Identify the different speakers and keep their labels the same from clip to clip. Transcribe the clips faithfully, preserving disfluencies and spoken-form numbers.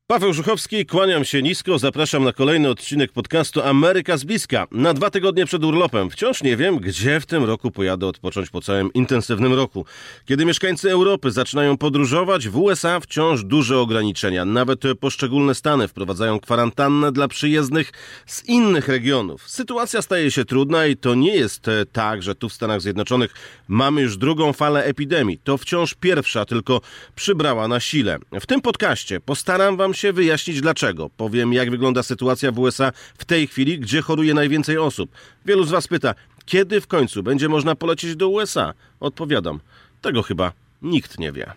Speaker 1: Paweł Żuchowski, kłaniam się nisko, zapraszam na kolejny odcinek podcastu Ameryka z bliska. Na dwa tygodnie przed urlopem. Wciąż nie wiem, gdzie w tym roku pojadę odpocząć po całym intensywnym roku. Kiedy mieszkańcy Europy zaczynają podróżować, w U S A wciąż duże ograniczenia. Nawet poszczególne stany wprowadzają kwarantannę dla przyjezdnych z innych regionów. Sytuacja staje się trudna i to nie jest tak, że tu w Stanach Zjednoczonych mamy już drugą falę epidemii. To wciąż pierwsza, tylko przybrała na sile. W tym podcaście postaram wam się się wyjaśnić dlaczego. Powiem, jak wygląda sytuacja w U S A w tej chwili, gdzie choruje najwięcej osób. Wielu z was pyta, kiedy w końcu będzie można polecieć do U S A? Odpowiadam, tego chyba nikt nie wie.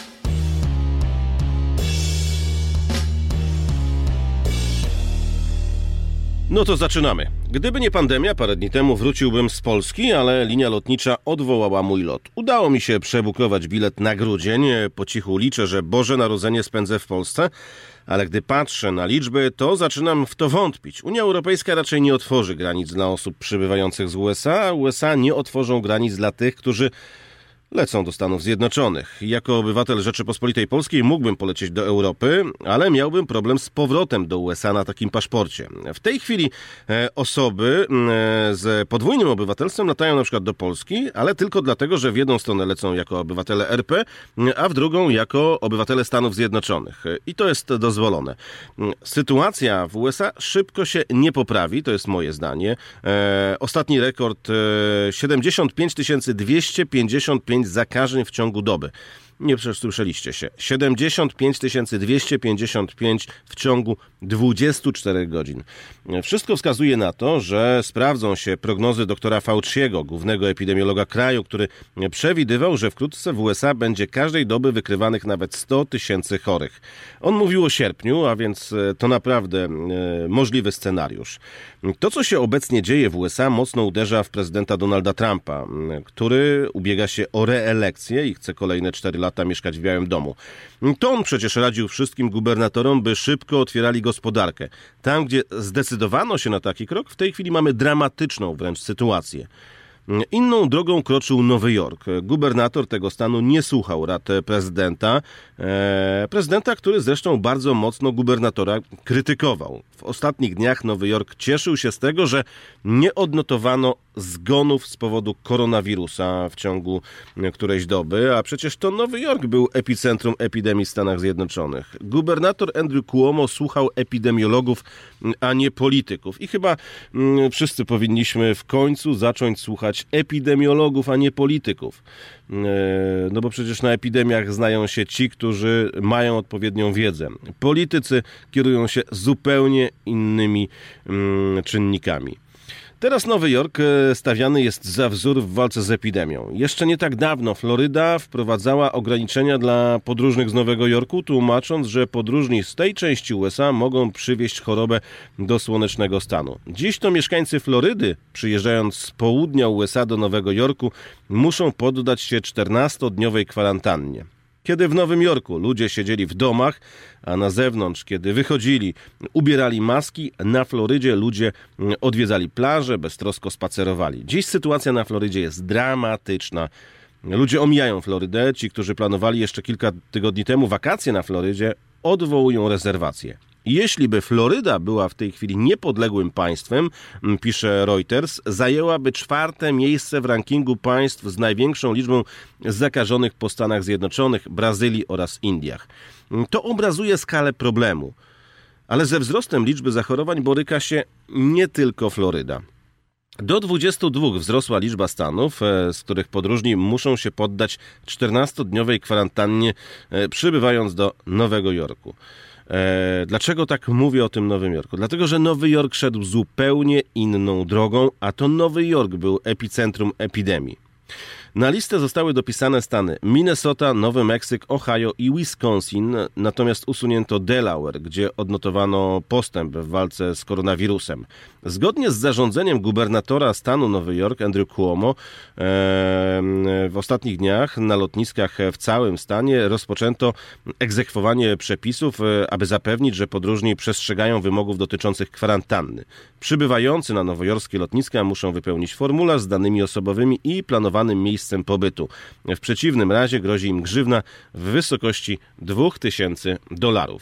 Speaker 1: No to zaczynamy. Gdyby nie pandemia, parę dni temu wróciłbym z Polski, ale linia lotnicza odwołała mój lot. Udało mi się przebukować bilet na grudzień. Po cichu liczę, że Boże Narodzenie spędzę w Polsce, ale gdy patrzę na liczby, to zaczynam w to wątpić. Unia Europejska raczej nie otworzy granic dla osób przybywających z U S A, a U S A nie otworzą granic dla tych, którzy lecą do Stanów Zjednoczonych. Jako obywatel Rzeczypospolitej Polskiej mógłbym polecieć do Europy, ale miałbym problem z powrotem do U S A na takim paszporcie. W tej chwili e, osoby e, z podwójnym obywatelstwem latają na przykład do Polski, ale tylko dlatego, że w jedną stronę lecą jako obywatele R P, a w drugą jako obywatele Stanów Zjednoczonych. I to jest dozwolone. Sytuacja w U S A szybko się nie poprawi, to jest moje zdanie. E, ostatni rekord e, siedemdziesiąt pięć tysięcy dwieście pięćdziesiąt pięć zakażeń w ciągu doby. Nie przesłyszeliście się. siedemdziesiąt pięć tysięcy dwieście pięćdziesiąt pięć w ciągu dwudziestu czterech godzin. Wszystko wskazuje na to, że sprawdzą się prognozy doktora Fauciego, głównego epidemiologa kraju, który przewidywał, że wkrótce w U S A będzie każdej doby wykrywanych nawet sto tysięcy chorych. On mówił o sierpniu, a więc to naprawdę e, możliwy scenariusz. To, co się obecnie dzieje w U S A, mocno uderza w prezydenta Donalda Trumpa, który ubiega się o reelekcję i chce kolejne cztery lata mieszkać w Białym Domu. To on przecież radził wszystkim gubernatorom, by szybko otwierali gospodarkę. Tam, gdzie zdecydowano się na taki krok, w tej chwili mamy dramatyczną wręcz sytuację. Inną drogą kroczył Nowy Jork. Gubernator tego stanu nie słuchał rad prezydenta. E, prezydenta, który zresztą bardzo mocno gubernatora krytykował. W ostatnich dniach Nowy Jork cieszył się z tego, że nie odnotowano zgonów z powodu koronawirusa w ciągu którejś doby, a przecież to Nowy Jork był epicentrum epidemii w Stanach Zjednoczonych. Gubernator Andrew Cuomo słuchał epidemiologów, a nie polityków. I chyba mm, wszyscy powinniśmy w końcu zacząć słuchać epidemiologów, a nie polityków. E, no bo przecież na epidemiach znają się ci, którzy mają odpowiednią wiedzę. Politycy kierują się zupełnie innymi mm, czynnikami. Teraz Nowy Jork stawiany jest za wzór w walce z epidemią. Jeszcze nie tak dawno Floryda wprowadzała ograniczenia dla podróżnych z Nowego Jorku, tłumacząc, że podróżni z tej części U S A mogą przywieźć chorobę do słonecznego stanu. Dziś to mieszkańcy Florydy, przyjeżdżając z południa U S A do Nowego Jorku, muszą poddać się czternastodniowej kwarantannie. Kiedy w Nowym Jorku ludzie siedzieli w domach, a na zewnątrz, kiedy wychodzili, ubierali maski, na Florydzie ludzie odwiedzali plaże, beztrosko spacerowali. Dziś sytuacja na Florydzie jest dramatyczna. Ludzie omijają Florydę. Ci, którzy planowali jeszcze kilka tygodni temu wakacje na Florydzie, odwołują rezerwacje. Jeśli by Floryda była w tej chwili niepodległym państwem, pisze Reuters, zajęłaby czwarte miejsce w rankingu państw z największą liczbą zakażonych po Stanach Zjednoczonych, Brazylii oraz Indiach. To obrazuje skalę problemu. Ale ze wzrostem liczby zachorowań boryka się nie tylko Floryda. Do dwudziestu dwóch wzrosła liczba stanów, z których podróżni muszą się poddać czternastodniowej kwarantannie, przybywając do Nowego Jorku. Dlaczego tak mówię o tym Nowym Jorku? Dlatego, że Nowy Jork szedł zupełnie inną drogą, a to Nowy Jork był epicentrum epidemii. Na listę zostały dopisane stany Minnesota, Nowy Meksyk, Ohio i Wisconsin, natomiast usunięto Delaware, gdzie odnotowano postęp w walce z koronawirusem. Zgodnie z zarządzeniem gubernatora stanu Nowy Jork, Andrew Cuomo, w ostatnich dniach na lotniskach w całym stanie rozpoczęto egzekwowanie przepisów, aby zapewnić, że podróżni przestrzegają wymogów dotyczących kwarantanny. Przybywający na nowojorskie lotniska muszą wypełnić formularz z danymi osobowymi i planowanym miejscem pobytu. W przeciwnym razie grozi im grzywna w wysokości dwóch tysięcy dolarów.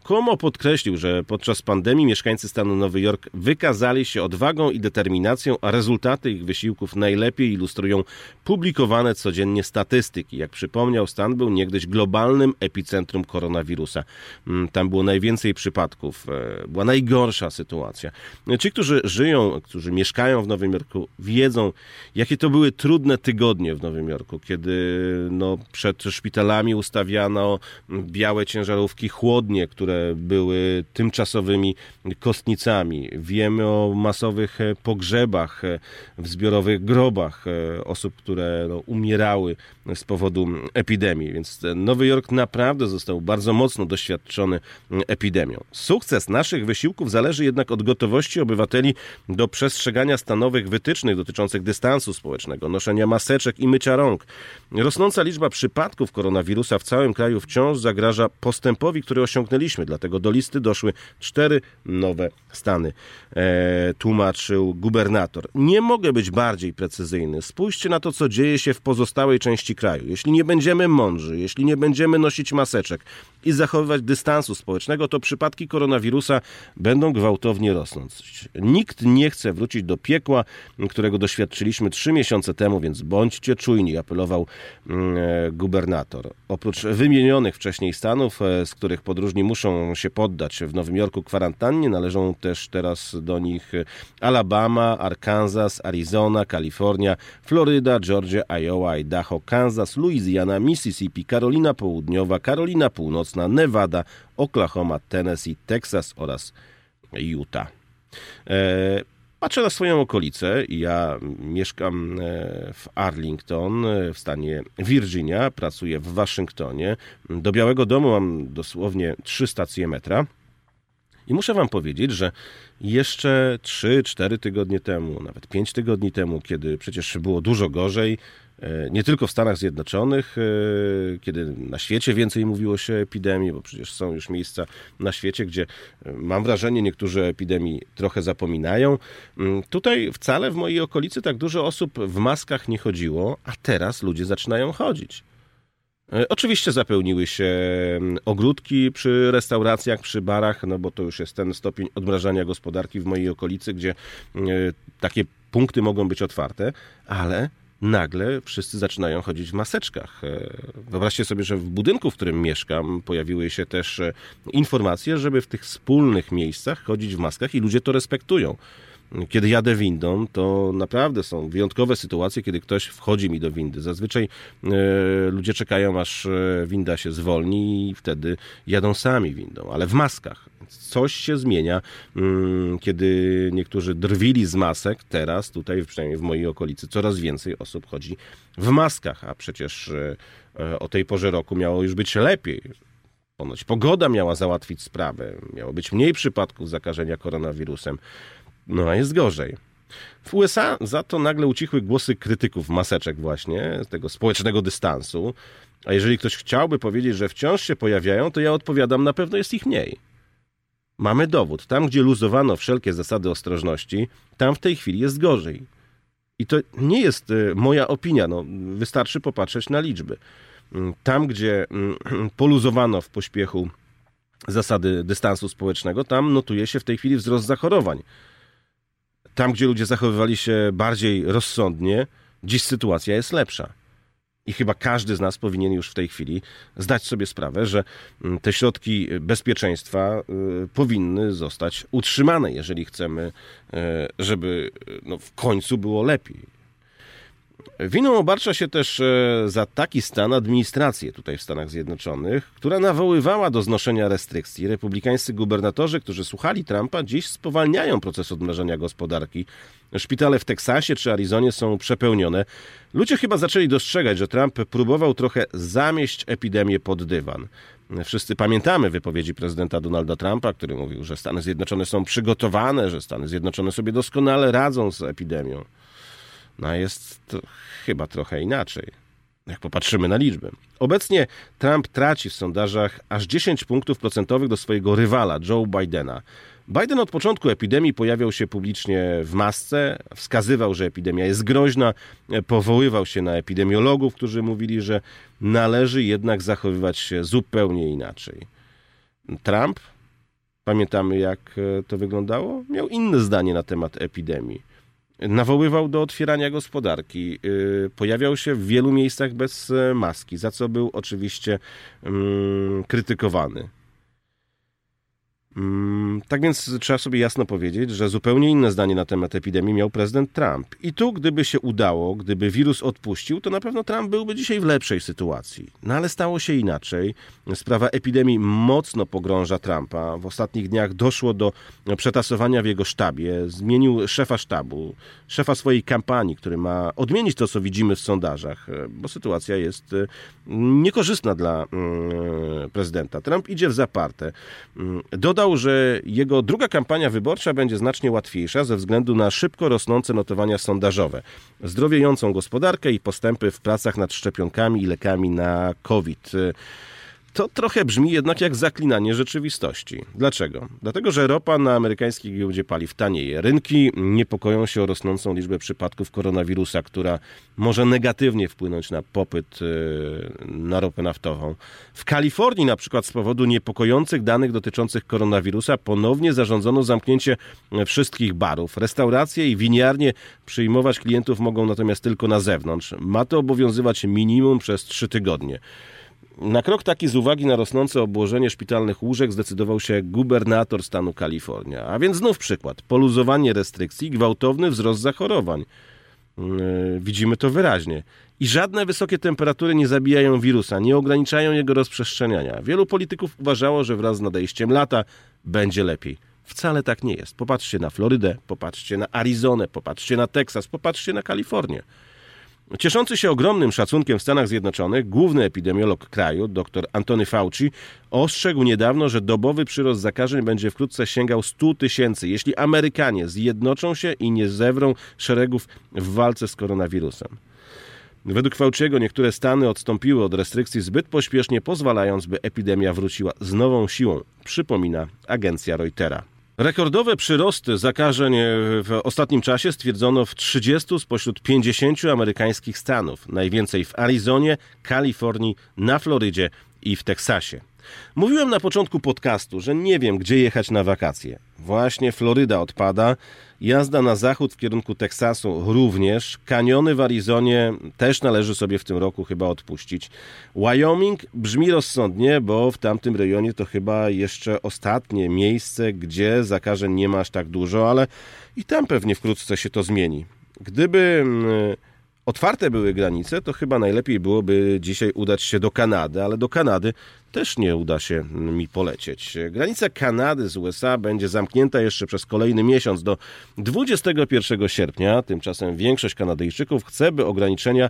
Speaker 1: Cuomo podkreślił, że podczas pandemii mieszkańcy stanu Nowy Jork wykazali się odwagą i determinacją, a rezultaty ich wysiłków najlepiej ilustrują publikowane codziennie statystyki. Jak przypomniał, stan był niegdyś globalnym epicentrum koronawirusa. Tam było najwięcej przypadków, była najgorsza sytuacja. Ci, którzy żyją, którzy mieszkają w Nowym Jorku, wiedzą, jakie to były trudne tygodnie w Nowym Jorku, kiedy no, przed szpitalami ustawiano białe ciężarówki, chłodnie, które były tymczasowymi kostnicami. Wiemy o masowych pogrzebach w zbiorowych grobach osób, które no, umierały z powodu epidemii. Więc Nowy Jork naprawdę został bardzo mocno doświadczony epidemią. Sukces naszych wysiłków zależy jednak od gotowości obywateli do przestrzegania stanowych wytycznych dotyczących dystansu społecznego, noszenia maseczek i mycia rąk. Rosnąca liczba przypadków koronawirusa w całym kraju wciąż zagraża postępowi, który osiągnęliśmy. Dlatego do listy doszły cztery nowe stany, e, tłumaczył gubernator. Nie mogę być bardziej precyzyjny. Spójrzcie na to, co dzieje się w pozostałej części kraju. Jeśli nie będziemy mądrzy, jeśli nie będziemy nosić maseczek i zachowywać dystansu społecznego, to przypadki koronawirusa będą gwałtownie rosnąć. Nikt nie chce wrócić do piekła, którego doświadczyliśmy trzy miesiące temu, więc bądźcie czujni, apelował e, gubernator. Oprócz wymienionych wcześniej stanów, e, z których podróżni muszą się poddać w Nowym Jorku kwarantannie, należą też teraz do nich Alabama, Arkansas, Arizona, Kalifornia, Floryda, Georgia, Iowa, Idaho, Kansas, Louisiana, Mississippi, Karolina Południowa, Karolina Północna, Nevada, Oklahoma, Tennessee, Teksas oraz Utah. E, Patrzę na swoją okolicę. Ja mieszkam w Arlington, w stanie Virginia, pracuję w Waszyngtonie. Do Białego Domu mam dosłownie trzy stacje metra. I muszę wam powiedzieć, że jeszcze trzy cztery tygodnie temu, nawet pięć tygodni temu, kiedy przecież było dużo gorzej, nie tylko w Stanach Zjednoczonych, kiedy na świecie więcej mówiło się o epidemii, bo przecież są już miejsca na świecie, gdzie mam wrażenie, niektórzy epidemii trochę zapominają. Tutaj wcale w mojej okolicy tak dużo osób w maskach nie chodziło, a teraz ludzie zaczynają chodzić. Oczywiście zapełniły się ogródki przy restauracjach, przy barach, no bo to już jest ten stopień odmrażania gospodarki w mojej okolicy, gdzie takie punkty mogą być otwarte, ale nagle wszyscy zaczynają chodzić w maseczkach. Wyobraźcie sobie, że w budynku, w którym mieszkam, pojawiły się też informacje, żeby w tych wspólnych miejscach chodzić w maskach i ludzie to respektują. Kiedy jadę windą, to naprawdę są wyjątkowe sytuacje, kiedy ktoś wchodzi mi do windy. Zazwyczaj e, ludzie czekają, aż winda się zwolni i wtedy jadą sami windą, ale w maskach. Coś się zmienia, mm, kiedy niektórzy drwili z masek. Teraz tutaj, przynajmniej w mojej okolicy, coraz więcej osób chodzi w maskach, a przecież e, o tej porze roku miało już być lepiej. Ponoć pogoda miała załatwić sprawę, miało być mniej przypadków zakażenia koronawirusem. No a jest gorzej. W U S A za to nagle ucichły głosy krytyków maseczek właśnie, tego społecznego dystansu. A jeżeli ktoś chciałby powiedzieć, że wciąż się pojawiają, to ja odpowiadam, na pewno jest ich mniej. Mamy dowód. Tam, gdzie luzowano wszelkie zasady ostrożności, tam w tej chwili jest gorzej. I to nie jest moja opinia. No, wystarczy popatrzeć na liczby. Tam, gdzie poluzowano w pośpiechu zasady dystansu społecznego, tam notuje się w tej chwili wzrost zachorowań. Tam, gdzie ludzie zachowywali się bardziej rozsądnie, dziś sytuacja jest lepsza. I chyba każdy z nas powinien już w tej chwili zdać sobie sprawę, że te środki bezpieczeństwa powinny zostać utrzymane, jeżeli chcemy, żeby no, w końcu było lepiej. Winą obarcza się też za taki stan administrację tutaj w Stanach Zjednoczonych, która nawoływała do znoszenia restrykcji. Republikańscy gubernatorzy, którzy słuchali Trumpa, dziś spowalniają proces odmrażania gospodarki. Szpitale w Teksasie czy Arizonie są przepełnione. Ludzie chyba zaczęli dostrzegać, że Trump próbował trochę zamieść epidemię pod dywan. Wszyscy pamiętamy wypowiedzi prezydenta Donalda Trumpa, który mówił, że Stany Zjednoczone są przygotowane, że Stany Zjednoczone sobie doskonale radzą z epidemią. No jest to chyba trochę inaczej, jak popatrzymy na liczby. Obecnie Trump traci w sondażach aż dziesięć punktów procentowych do swojego rywala, Joe Bidena. Biden od początku epidemii pojawiał się publicznie w masce, wskazywał, że epidemia jest groźna, powoływał się na epidemiologów, którzy mówili, że należy jednak zachowywać się zupełnie inaczej. Trump, pamiętamy jak to wyglądało, miał inne zdanie na temat epidemii. Nawoływał do otwierania gospodarki, pojawiał się w wielu miejscach bez maski, za co był oczywiście um, krytykowany. Tak więc trzeba sobie jasno powiedzieć, że zupełnie inne zdanie na temat epidemii miał prezydent Trump. I tu, gdyby się udało, gdyby wirus odpuścił, to na pewno Trump byłby dzisiaj w lepszej sytuacji. No ale stało się inaczej. Sprawa epidemii mocno pogrąża Trumpa. W ostatnich dniach doszło do przetasowania w jego sztabie. Zmienił szefa sztabu, szefa swojej kampanii, który ma odmienić to, co widzimy w sondażach, bo sytuacja jest niekorzystna dla prezydenta. Trump idzie w zaparte. Dodał, że jego druga kampania wyborcza będzie znacznie łatwiejsza ze względu na szybko rosnące notowania sondażowe, zdrowiejącą gospodarkę i postępy w pracach nad szczepionkami i lekami na COVID. To trochę brzmi jednak jak zaklinanie rzeczywistości. Dlaczego? Dlatego, że ropa na amerykańskiej giełdzie paliw tanieje. Rynki niepokoją się o rosnącą liczbę przypadków koronawirusa, która może negatywnie wpłynąć na popyt na ropę naftową. W Kalifornii na przykład z powodu niepokojących danych dotyczących koronawirusa ponownie zarządzono zamknięcie wszystkich barów. Restauracje i winiarnie przyjmować klientów mogą natomiast tylko na zewnątrz. Ma to obowiązywać minimum przez trzy tygodnie. Na krok taki z uwagi na rosnące obłożenie szpitalnych łóżek zdecydował się gubernator stanu Kalifornia. A więc znów przykład. Poluzowanie restrykcji, gwałtowny wzrost zachorowań. Yy, widzimy to wyraźnie. I żadne wysokie temperatury nie zabijają wirusa, nie ograniczają jego rozprzestrzeniania. Wielu polityków uważało, że wraz z nadejściem lata będzie lepiej. Wcale tak nie jest. Popatrzcie na Florydę, popatrzcie na Arizonę, popatrzcie na Teksas, popatrzcie na Kalifornię. Cieszący się ogromnym szacunkiem w Stanach Zjednoczonych, główny epidemiolog kraju, dr Anthony Fauci, ostrzegł niedawno, że dobowy przyrost zakażeń będzie wkrótce sięgał stu tysięcy, jeśli Amerykanie zjednoczą się i nie zewrą szeregów w walce z koronawirusem. Według Fauciego niektóre stany odstąpiły od restrykcji zbyt pośpiesznie, pozwalając, by epidemia wróciła z nową siłą, przypomina agencja Reutera. Rekordowe przyrosty zakażeń w ostatnim czasie stwierdzono w trzydziestu spośród pięćdziesięciu amerykańskich stanów. Najwięcej w Arizonie, Kalifornii, na Florydzie i w Teksasie. Mówiłem na początku podcastu, że nie wiem, gdzie jechać na wakacje. Właśnie Floryda odpada, jazda na zachód w kierunku Teksasu również, kaniony w Arizonie też należy sobie w tym roku chyba odpuścić. Wyoming brzmi rozsądnie, bo w tamtym rejonie to chyba jeszcze ostatnie miejsce, gdzie zakażeń nie ma aż tak dużo, ale i tam pewnie wkrótce się to zmieni. Gdyby otwarte były granice, to chyba najlepiej byłoby dzisiaj udać się do Kanady, ale do Kanady też nie uda się mi polecieć. Granica Kanady z U S A będzie zamknięta jeszcze przez kolejny miesiąc do dwudziestego pierwszego sierpnia. Tymczasem większość Kanadyjczyków chce, by ograniczenia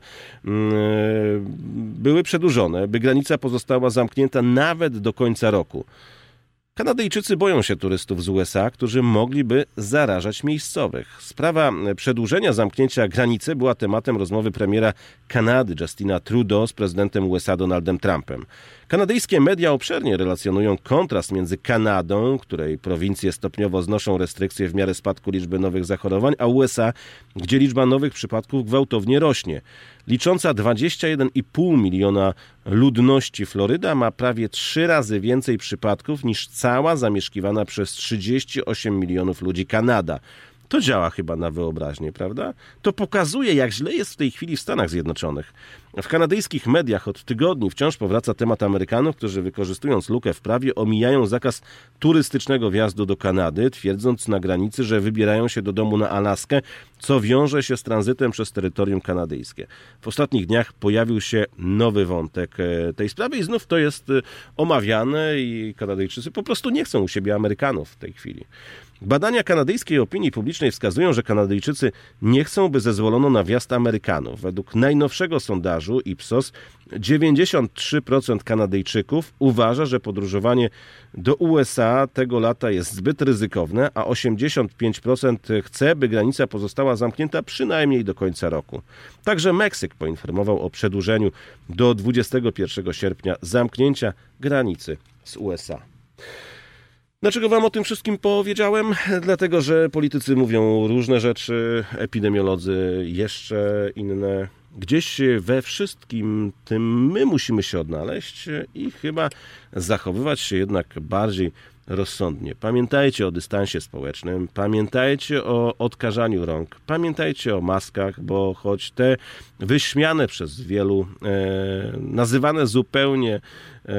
Speaker 1: były przedłużone, by granica pozostała zamknięta nawet do końca roku. Kanadyjczycy boją się turystów z U S A, którzy mogliby zarażać miejscowych. Sprawa przedłużenia zamknięcia granicy była tematem rozmowy premiera Kanady Justina Trudeau z prezydentem U S A Donaldem Trumpem. Kanadyjskie media obszernie relacjonują kontrast między Kanadą, której prowincje stopniowo znoszą restrykcje w miarę spadku liczby nowych zachorowań, a U S A, gdzie liczba nowych przypadków gwałtownie rośnie. Licząca dwadzieścia jeden i pół miliona ludności Floryda ma prawie trzy razy więcej przypadków niż cała zamieszkiwana przez trzydzieści osiem milionów ludzi Kanada. To działa chyba na wyobraźnię, prawda? To pokazuje, jak źle jest w tej chwili w Stanach Zjednoczonych. W kanadyjskich mediach od tygodni wciąż powraca temat Amerykanów, którzy wykorzystując lukę w prawie omijają zakaz turystycznego wjazdu do Kanady, twierdząc na granicy, że wybierają się do domu na Alaskę, co wiąże się z tranzytem przez terytorium kanadyjskie. W ostatnich dniach pojawił się nowy wątek tej sprawy i znów to jest omawiane i Kanadyjczycy po prostu nie chcą u siebie Amerykanów w tej chwili. Badania kanadyjskiej opinii publicznej wskazują, że Kanadyjczycy nie chcą, by zezwolono na wjazd Amerykanów. Według najnowszego sondażu Ipsos dziewięćdziesiąt trzy procent Kanadyjczyków uważa, że podróżowanie do U S A tego lata jest zbyt ryzykowne, a osiemdziesiąt pięć procent chce, by granica pozostała zamknięta przynajmniej do końca roku. Także Meksyk poinformował o przedłużeniu do dwudziestego pierwszego sierpnia zamknięcia granicy z U S A. Dlaczego wam o tym wszystkim powiedziałem? Dlatego, że politycy mówią różne rzeczy, epidemiolodzy jeszcze inne. Gdzieś we wszystkim tym my musimy się odnaleźć i chyba zachowywać się jednak bardziej rozsądnie. Pamiętajcie o dystansie społecznym, pamiętajcie o odkażaniu rąk, pamiętajcie o maskach, bo choć te wyśmiane przez wielu, e, nazywane zupełnie e,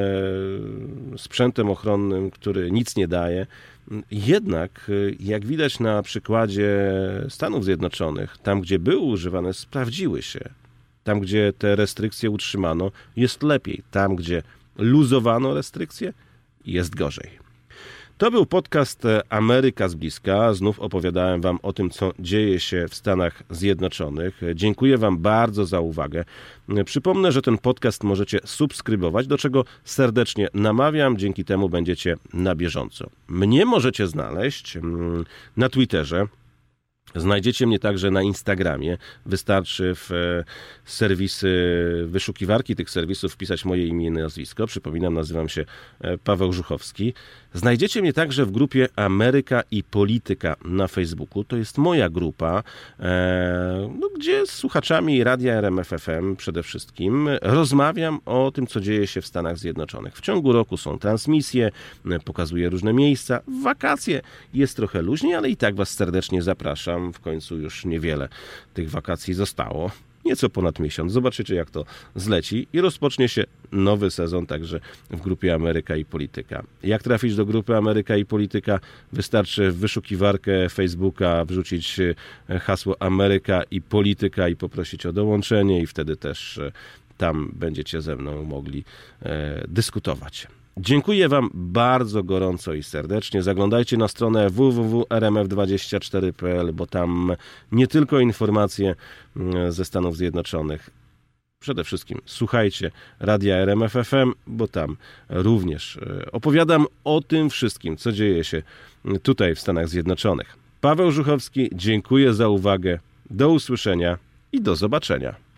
Speaker 1: sprzętem ochronnym, który nic nie daje, jednak jak widać na przykładzie Stanów Zjednoczonych, tam gdzie były używane, sprawdziły się. Tam gdzie te restrykcje utrzymano, jest lepiej. Tam gdzie luzowano restrykcje, jest gorzej. To był podcast Ameryka z bliska. Znów opowiadałem wam o tym, co dzieje się w Stanach Zjednoczonych. Dziękuję wam bardzo za uwagę. Przypomnę, że ten podcast możecie subskrybować, do czego serdecznie namawiam. Dzięki temu będziecie na bieżąco. Mnie możecie znaleźć na Twitterze. Znajdziecie mnie także na Instagramie. Wystarczy w serwisy, wyszukiwarki tych serwisów wpisać moje imię i nazwisko. Przypominam, nazywam się Paweł Żuchowski. Znajdziecie mnie także w grupie Ameryka i Polityka na Facebooku. To jest moja grupa, no, gdzie z słuchaczami Radia R M F F M przede wszystkim rozmawiam o tym, co dzieje się w Stanach Zjednoczonych. W ciągu roku są transmisje, pokazuję różne miejsca. W wakacje jest trochę luźniej, ale i tak was serdecznie zapraszam. W końcu już niewiele tych wakacji zostało. Nieco ponad miesiąc. Zobaczycie, jak to zleci i rozpocznie się nowy sezon także w grupie Ameryka i Polityka. Jak trafić do grupy Ameryka i Polityka? Wystarczy w wyszukiwarkę Facebooka wrzucić hasło Ameryka i Polityka i poprosić o dołączenie i wtedy też tam będziecie ze mną mogli e, dyskutować. Dziękuję wam bardzo gorąco i serdecznie. Zaglądajcie na stronę w w w kropka r m f dwadzieścia cztery kropka p l, bo tam nie tylko informacje ze Stanów Zjednoczonych. Przede wszystkim słuchajcie Radia R M F F M, bo tam również opowiadam o tym wszystkim, co dzieje się tutaj w Stanach Zjednoczonych. Paweł Żuchowski, dziękuję za uwagę. Do usłyszenia i do zobaczenia.